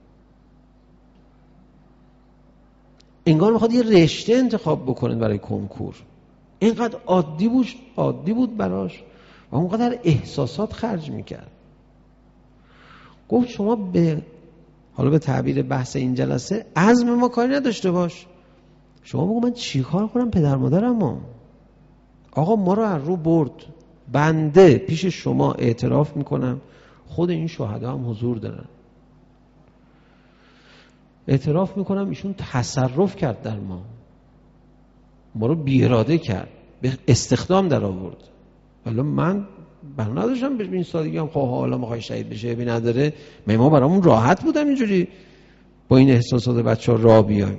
انگار میخواد یه رشته انتخاب بکنه برای کنکور. اینقدر عادی بود براش و اونقدر احساسات خرج میکرد. گفت شما به حالا به تعبیر بحث این جلسه عزم ما کاری نداشته باش. شما بگو من چی کار کنم پدر مادرم آقا ما رو از رو برد، بنده پیش شما اعتراف میکنم، خود این شهدا هم حضور دارن، اعتراف میکنم ایشون تصرف کرد در ما رو بی اراده کرد، به استخدام در آورد. حالا من برای نداشتم به این سادگی هم خواه حالا میخوای شهید بشه بی نداره، ما برامون راحت بودم اینجوری با این احساسات بچه ها را بیایم.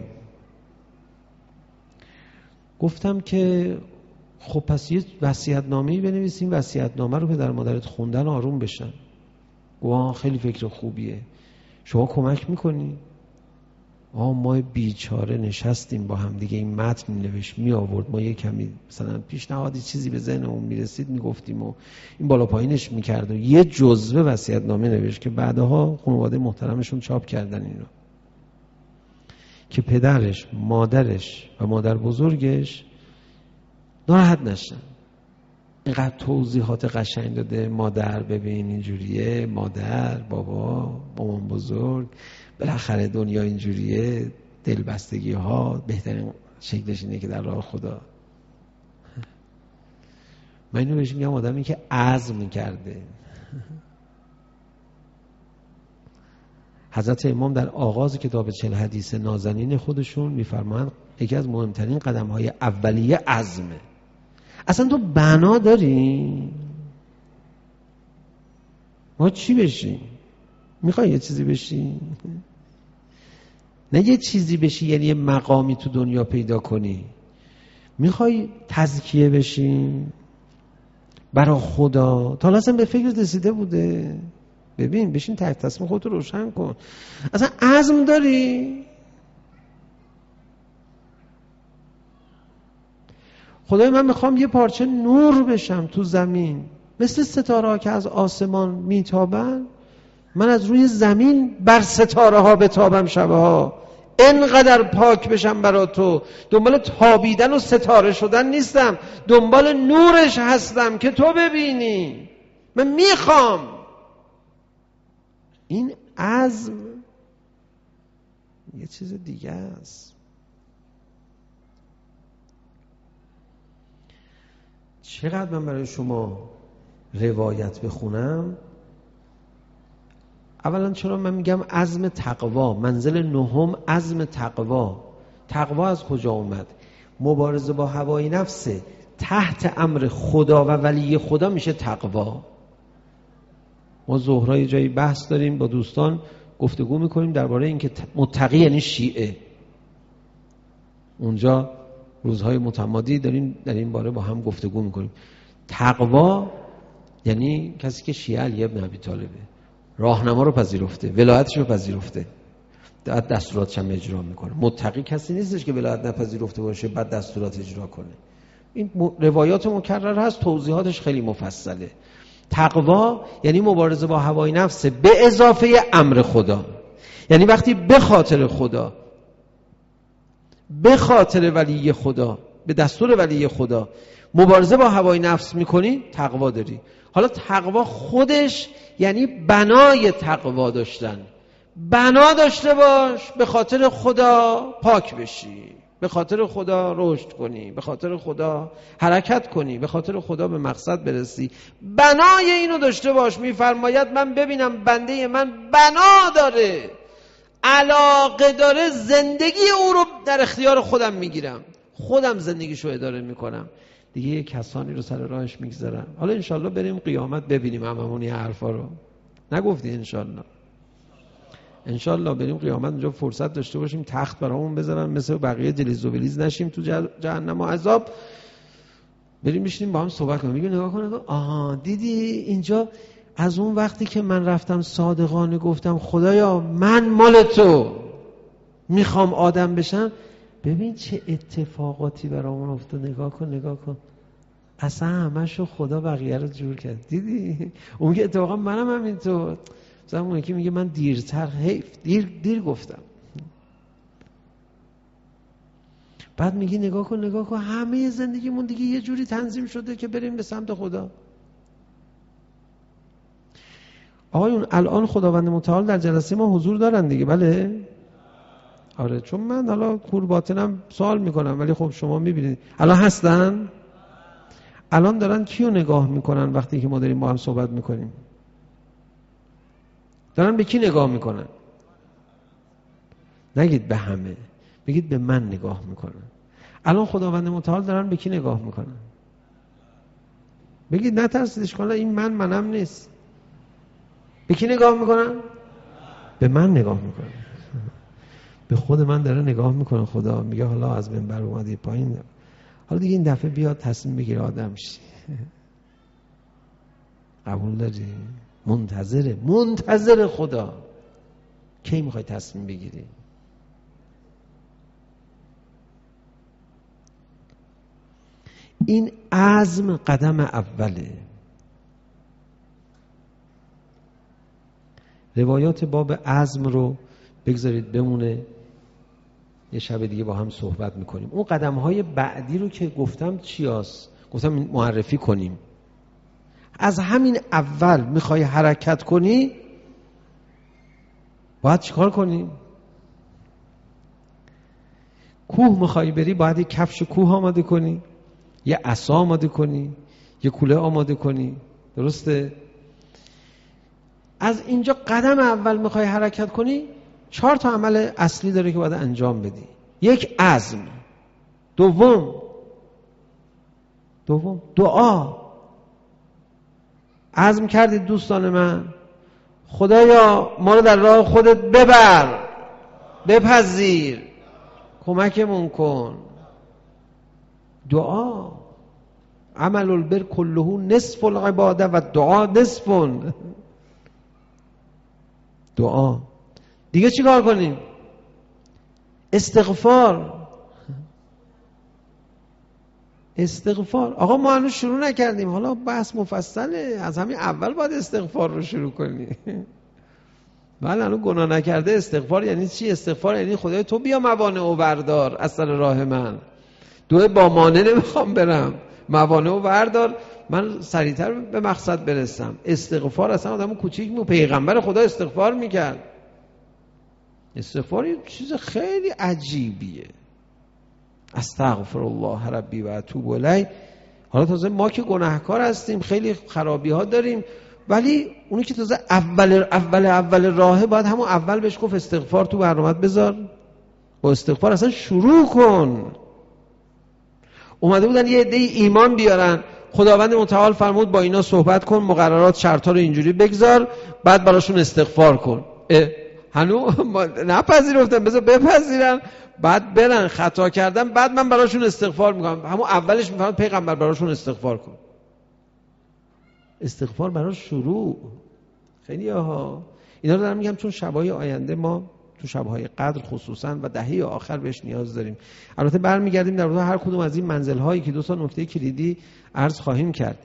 گفتم که خب پس یه وصیت‌نامه‌ای بنویسیم، وصیت‌نامه رو پدر مادرت خوندن آروم بشن. گفت خیلی فکر خوبیه، شما کمک میکنی؟ ما بیچاره نشستیم با هم دیگه، این متن نوشت می آورد، ما یه کمی مثلا پیشنهادی چیزی به ذهنمون میرسید میگفتیم و این بالا پایینش میکرد و یه جزوه وصیت‌نامه نوشت که بعدها خانواده محترمشون چاپ کردن اینو، که پدرش، مادرش و مادر بزرگش ناراحت نشن. اینقدر توضیحات قشنگ داده، مادر ببین اینجوریه، مادر، بابا، مامان بزرگ، بالاخره دنیا اینجوریه، دلبستگی ها بهترین شکلش اینه که در راه خدا. من اینو بهش میگم آدمی که عزم کرده. حضرت امام در آغاز کتاب 40 حدیث نازنین خودشون میفرمایند یکی از مهمترین قدم‌های اولیه عزمه. اصلا تو بنا داری؟ ما چی بشی؟ میخوای یه چیزی بشی؟ نه یه چیزی بشی یعنی یه مقامی تو دنیا پیدا کنی. میخوای تزکیه بشی برای خدا؟ تا اصلا به فکر رسیده بوده؟ ببین بشین تک تصمیم خودت رو روشن کن. اصلا عزم داری؟ خدای من میخوام یه پارچه نور بشم تو زمین، مثل ستاره ها که از آسمان میتابن، من از روی زمین بر ستاره ها بتابم شبها، انقدر پاک بشم برا تو. دنبال تابیدن و ستاره شدن نیستم، دنبال نورش هستم که تو ببینی. من میخوام. این عزم یه چیز دیگه است. چقدر من برای شما روایت بخونم؟ اولا چرا من میگم عزم تقوا، منزل نهم عزم تقوا. تقوا از کجا اومد؟ مبارزه با هوای نفسه، تحت امر خدا و ولی خدا میشه تقوا. ما ظهرای جایی بحث داریم با دوستان، گفتگو میکنیم درباره اینکه متقی یعنی شیعه. اونجا روزهای متمادی داریم در این باره با هم گفتگو میکنیم. تقوا یعنی کسی که شیعه علی ابن ابی طالبه، راهنما رو پذیرفته، ولایتش رو پذیرفته، دستوراتش هم اجرا میکنه. متقی کسی نیستش که ولایت نپذیرفته باشه بعد دستورات اجرا کنه. این روایات مکرر هست، توضیحاتش خیلی مفصله. تقوا یعنی مبارزه با هوای نفس به اضافه امر خدا. یعنی وقتی به خاطر خدا، به خاطر ولی خدا، به دستور ولی خدا مبارزه با هوای نفس میکنی، تقوا داری. حالا تقوا خودش یعنی بنای تقوا داشتن. بنا داشته باش، به خاطر خدا پاک بشی، به خاطر خدا رشد کنی، به خاطر خدا حرکت کنی، به خاطر خدا به مقصد برسی. بنای اینو داشته باش. میفرماید من ببینم بنده من بنا داره، علاقه داره، زندگی او رو در اختیار خودم میگیرم، خودم زندگیشو اداره میکنم، دیگه یه کسانی رو سر راهش میگذارم. حالا انشالله بریم قیامت ببینیم هممون این حرفا رو. نگفتی انشالله؟ انشالله بریم قیامت اونجا فرصت داشته باشیم تخت برامون بذارن، مثل بقیه دلیز و ولیز نشیم تو جهنم و عذاب. بریم بشینیم با هم صحبت کنیم، میگم نگاه کن، آها دیدی اینجا از اون وقتی که من رفتم صادقانه گفتم خدایا من مال تو میخوام آدم بشم، ببین چه اتفاقاتی برامون افتاد. نگاه کن اصلا همشو خدا بقیه رو جور کرد. دیدی اون که اتفاقا منم همینطور، مثلا اون که میگه من دیرتر، حیف دیر گفتم. بعد میگی نگاه کن همه زندگیمون دیگه یه جوری تنظیم شده که بریم به سمت خدا. آقایون الان خداوند متعال در جلسه ما حضور دارن دیگه؟ بله؟ آره، چون من حالا کور باطنم سوال میکنم، ولی خب شما میبینید الان هستن؟ الان دارن کیو نگاه میکنن وقتی که ما داریم با هم صحبت میکنیم؟ دارن به کی نگاه میکنن؟ نگید به همه، بگید به من نگاه میکنن. الان خداوند متعال دارن به کی نگاه میکنن؟ بگید نترسید، اشکال این منم نیست. به کی نگاه میکنن؟ به من نگاه میکنن. به خود من داره نگاه میکنه. خدا میگه حالا از منبر اومدی پایین، حالا دیگه این دفعه بیاد تصمیم بگیر آدم شی. قبول داری؟ منتظر خدا. کی میخوای تصمیم بگیری؟ این عزم قدم اوله. روایات باب عزم رو بگذارید بمونه، یه شب دیگه با هم صحبت میکنیم. اون قدم‌های بعدی رو که گفتم چی هست؟ گفتم معرفی کنیم. از همین اول میخوای حرکت کنی، باید چیکار کنی؟ کوه میخوای بری، باید یه کفش کوه آماده کنی، یه عصا آماده کنی، یه کوله آماده کنی. درسته؟ از اینجا قدم اول میخوای حرکت کنی، 4 تا عمل اصلی داره که باید انجام بدی. یک، عزم. دوم دعا. عزم کردید دوستان من، خدایا ما رو در راه خودت ببر، بپذیر، کمکمون کن. دعا. عمل البر کله نصف العباده و دعا نصف. دعا. دیگه چی کار کنیم؟ استغفار. آقا ما هنوز شروع نکردیم، حالا بحث مفصله. از همین اول باید استغفار رو شروع کنی. بله، هنوز گناه نکرده. استغفار یعنی چی؟ استغفار یعنی خدای تو بیا موانع و بردار از سر راه من. دوه با مانع نمیخوام برم، موانع و بردار، من سریعتر به مقصد برسم. استغفار اصلا آدمو کوچیک میکنه. پیغمبر خدا استغفار میکرد. استغفار یه چیز خیلی عجیبیه. استغفر الله ربی و اتوب الیه. حالا تازه ما که گناهکار هستیم، خیلی خرابی ها داریم، ولی اونی که تازه اول راهه، باید همون اول بهش گفت استغفار تو برنامه‌ات بذار، با استغفار اصلا شروع کن. اومده بودن یه عده ایمان بیارن، خداوند متعال فرمود با اینا صحبت کن، مقررات شرطا رو اینجوری بگذار، بعد براشون استغفار کن. هنو نپذیرفتن، بذار بپذیرن، بعد برن خطا کردن، بعد من براشون استغفار میکنم. همون اولش میفرماد پیغمبر براشون استغفار کن. استغفار براش شروع. خیلی ها اینا رو دارم میگم چون شبای آینده ما تو شبهای قدر خصوصا و دهه آخر بهش نیاز داریم. البته برمیگردیم در هر کدوم از این منزل هایی که 2 نکته کلیدی عرض خواهیم کرد.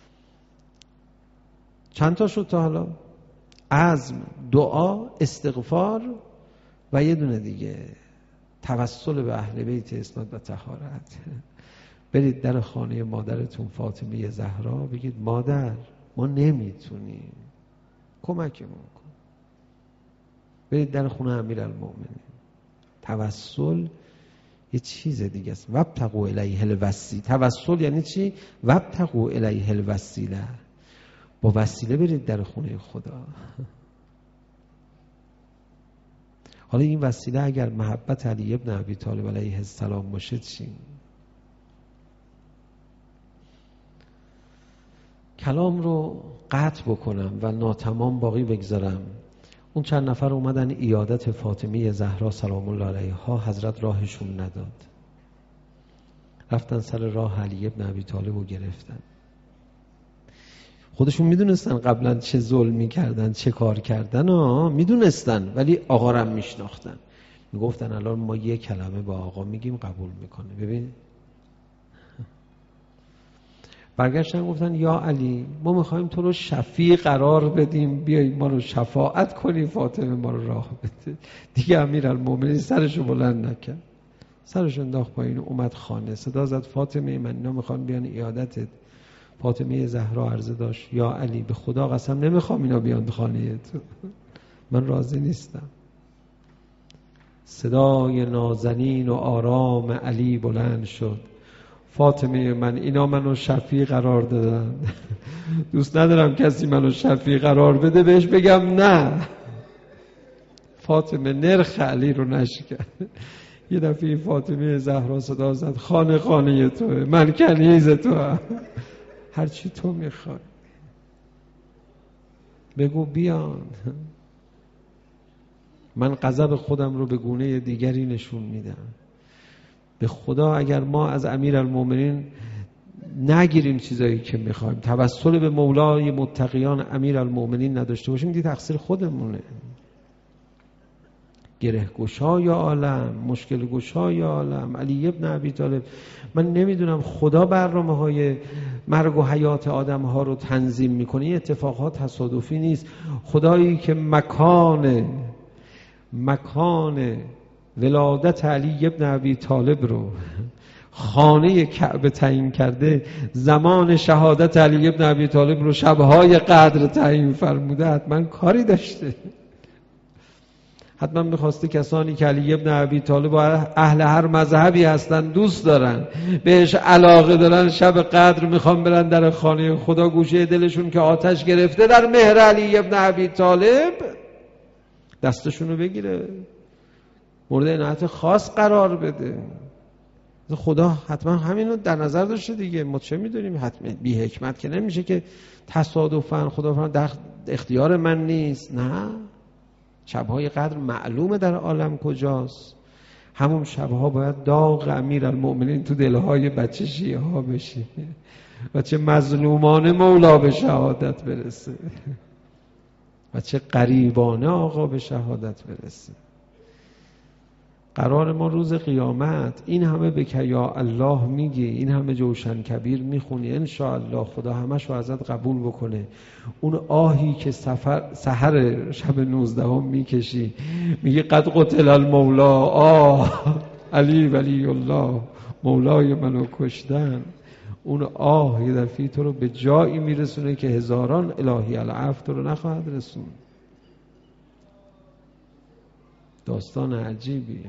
چند تا شد تا حالا؟ عزم، دعا، استغفار و یه دونه دیگه، توسل به اهل بیت اسناد و طهارت. برید در خانه مادرتون فاطمه زهرا، بگید مادر ما نمیتونیم، کمکمون کن. برید در خونه امیرالمومنین. توسل یه چیز دیگه است. وابتغوا الیه الوسیله. توسل یعنی چی؟ وابتغوا الیه الوسیله. با وسیله برید در خونه خدا. حالا این وسیله اگر محبت علی ابن ابی طالب علیه السلام باشه چی؟ کلام رو قطع بکنم و ناتمام باقی بگذارم. اون چند نفر اومدن عیادت فاطمه زهرا سلام الله علیها، حضرت راهشون نداد، رفتن سر راه علی ابن ابی طالب رو گرفتن. خودشون میدونستن قبلا چه ظلمی کردن، چه کار کردن، میدونستن، ولی آقا رم میشناختن. میگفتن الان ما یه کلمه با آقا میگیم قبول میکنه. ببین برگشتن گفتن یا علی ما میخوایم تو رو شفیع قرار بدیم، بیای ما رو شفاعت کنی، فاطمه ما رو راه بده. دیگه امیرالمومنین سرشو بلند نکرد، سرشو انداخت پایین، اومد خانه، صدا زد فاطمه من اینا میخوان بیان عیادتت. فاطمه زهرا عرضه داشت یا علی به خدا قسم نمیخوام اینا بیان خانه تو، من راضی نیستم. صدای نازنین و آرام علی بلند شد، فاطمه من اینا منو شفیع قرار دادن، دوست ندارم کسی منو شفیع قرار بده بهش بگم نه. فاطمه نرخ علی رو نشکن. یه دفعه فاطمه زهرا صدا زد خانه خانه توه، من کنیز توه، هرچی تو میخوای بگو بیان. من غضب خودم رو به گونه دیگری نشون میدم. به خدا اگر ما از امیرالمومنین نگیریم چیزایی که میخوایم، توسل به مولای متقیان امیرالمومنین نداشته باشیم، دی تقصیر خودمونه. گره گشای عالم، مشکل گشای عالم علی ابن ابی طالب. من نمیدونم خدا برنامه‌های مرگ و حیات آدم‌ها رو تنظیم میکنه، این اتفاقات تصادفی نیست. خدایی که مکان ولادت علی ابن ابی طالب رو خانه کعبه تعیین کرده، زمان شهادت علی ابن ابی طالب رو شب‌های قدر تعیین فرموده، حتما کاری داشته. حتما میخواسته کسانی که علی ابن ابی طالب و اهل هر مذهبی هستن دوست دارن، بهش علاقه دارن، شب قدر میخوان برن در خانه خدا، گوشه دلشون که آتش گرفته در مهر علی ابن ابی طالب، دستشونو بگیره، مورد عنایت خاص قرار بده. خدا حتما همینو در نظر داشته دیگه. ما چه میدونیم؟ حتما بی حکمت که نمیشه که تصادفاً خدا فرمان در اختیار من نیست. نه، شبهای قدر معلومه در عالم کجاست. همون شبها باید داغ امیرالمؤمنین تو دلهای بچه شیعه ها بشه، بچه مظلومان مولا به شهادت برسه، بچه قریبانه آقا به شهادت برسه. قرار ما روز قیامت این همه به یا الله میگی، این همه جوشن کبیر میخونی، انشاءالله خدا همشو ازت قبول بکنه. اون آهی که سحر شب 19 میکشی، میگی قد قتل المولا، علی ولی الله، مولای منو کشتن، اون آه یه دفعه تو رو به جایی میرسونه که هزاران الهی العفو تو رو نخواهد رسون. داستان عجیبیه.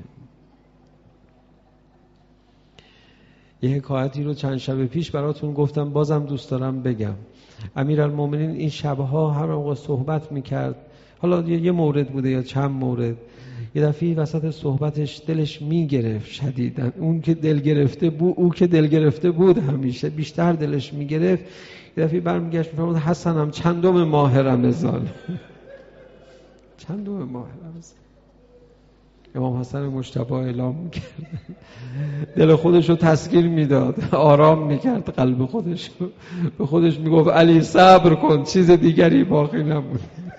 یه حکایتی رو چند شب پیش براتون گفتم، بازم دوست دارم بگم. امیرالمومنین این شبها هر موقع صحبت میکرد، حالا یه مورد بوده یا چند مورد، یه دفعه وسط صحبتش دلش میگرفت شدیداً. اون که دل گرفته بود همیشه بیشتر دلش میگرفت. یه دفعه برمیگشت میفرمود حسنم چندم ماه رمضان؟ چندم ماه رمضان؟ امام حسن مجتبی اعلام میکرد، دل خودش رو تسکین میداد، آرام میکرد قلب خودش رو، به خودش میگفت علی صبر کن، چیز دیگری باقی نمون.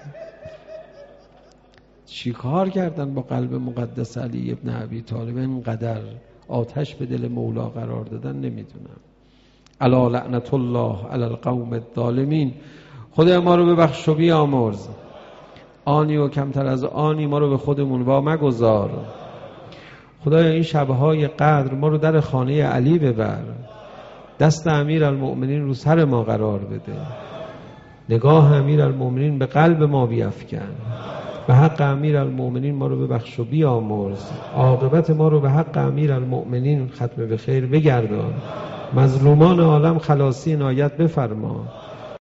چی کار کردن با قلب مقدس علی ابن ابی طالب اینقدر آتش به دل مولا قرار دادن نمیدونم. الا لعنت الله علی القوم الظالمین. خدای ما رو ببخش و بیامرز، آنی و کمتر از آنی ما رو به خودمون وا مگذار. خدایا این شبهای قدر ما رو در خانه علی ببر، دست امیرالمؤمنین رو سر ما قرار بده، نگاه امیرالمؤمنین به قلب ما بیفکن، به حق امیرالمؤمنین ما رو ببخش و بیامرز، عاقبت ما رو به حق امیرالمؤمنین ختم به خیر بگردان، مظلومان عالم خلاصی عنایت بفرما.